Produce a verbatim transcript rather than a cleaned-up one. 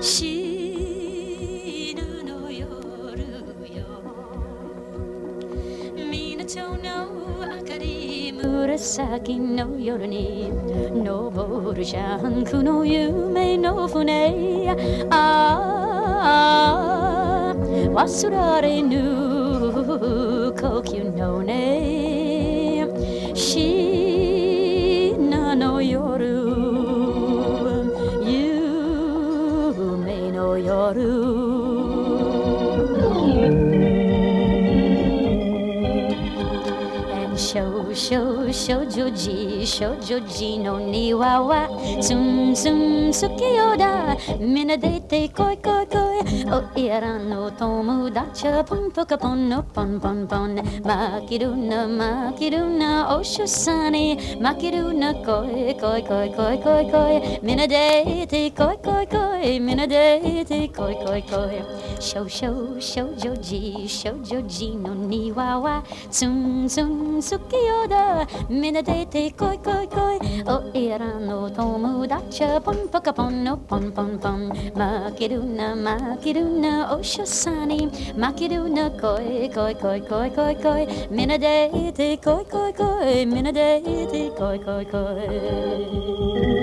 死ぬの夜よ港の明かり紫の夜に登るジャンクの夢の船ああ忘れられぬ呼吸のね死ぬの夜夢の夜少々少女児少女児の庭はツンツン好きよだみんな出てこいこいこいおいらの友達はポンポカポンのポンポンポン負けるな負けるなおしゅさに負けるなこいこいこいこいこいこいみんな出てこいこいこいみんな出てこいこいこい少々少女児少女児の庭はツンツン好きよだみんな出てこいこいこいおいらの友達はポンポカポンのポンポンポン負けるな負けるなおしゅさに負けるなこいこいこいこいこいこいみんな出てこいこいこいみんな出てこいこいこい